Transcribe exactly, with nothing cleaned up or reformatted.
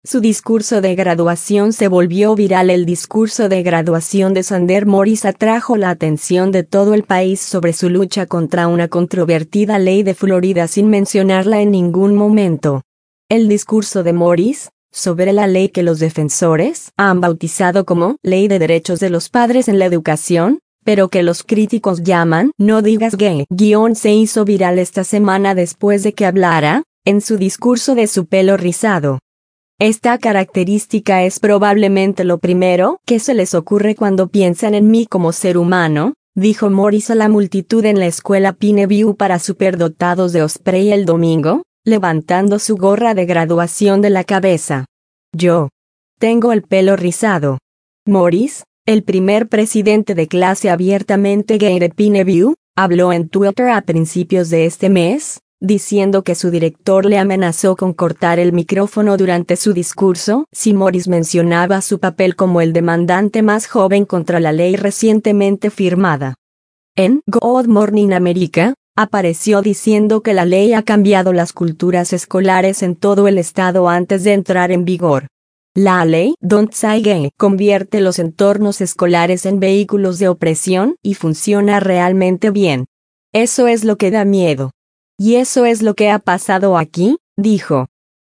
Su discurso de graduación se volvió viral. El discurso de graduación de Sander Morris atrajo la atención de todo el país sobre su lucha contra una controvertida ley de Florida sin mencionarla en ningún momento. El discurso de Morris, sobre la ley que los defensores han bautizado como Ley de Derechos de los Padres en la Educación, pero que los críticos llaman No digas gay, guión se hizo viral esta semana después de que hablara, en su discurso, de su pelo rizado. Esta característica es probablemente lo primero que se les ocurre cuando piensan en mí como ser humano, dijo Morris a la multitud en la escuela Pineview para superdotados de Osprey el domingo, levantando su gorra de graduación de la cabeza. Yo tengo el pelo rizado. Morris, el primer presidente de clase abiertamente gay de Pineview, habló en Twitter a principios de este mes, diciendo que su director le amenazó con cortar el micrófono durante su discurso si Morris mencionaba su papel como el demandante más joven contra la ley recientemente firmada. En Good Morning America, apareció diciendo que la ley ha cambiado las culturas escolares en todo el estado antes de entrar en vigor. La ley Don't Say Gay convierte los entornos escolares en vehículos de opresión y funciona realmente bien. Eso es lo que da miedo. Y eso es lo que ha pasado aquí, dijo.